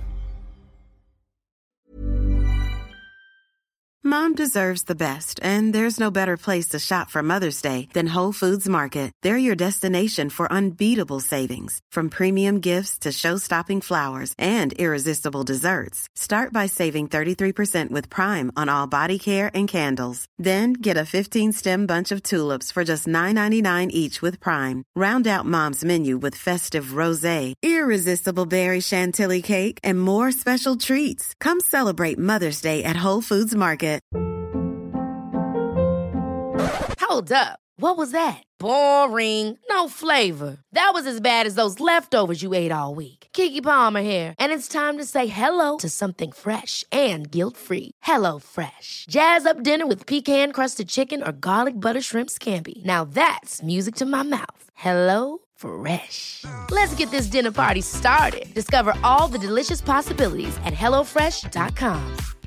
Mom deserves the best, and there's no better place to shop for Mother's Day than Whole Foods Market. They're your destination for unbeatable savings, from premium gifts to show-stopping flowers and irresistible desserts. Start by saving 33% with Prime on all body care and candles. Then get a 15-stem bunch of tulips for just $9.99 each with Prime. Round out Mom's menu with festive rosé, irresistible berry chantilly cake, and more special treats. Come celebrate Mother's Day at Whole Foods Market. Hold up. What was that? Boring. No flavor. That was as bad as those leftovers you ate all week. Keke Palmer here, and it's time to say hello to something fresh and guilt-free. Hello Fresh. Jazz up dinner with pecan-crusted chicken or garlic butter shrimp scampi. Now that's music to my mouth. Hello Fresh. Let's get this dinner party started. Discover all the delicious possibilities at HelloFresh.com.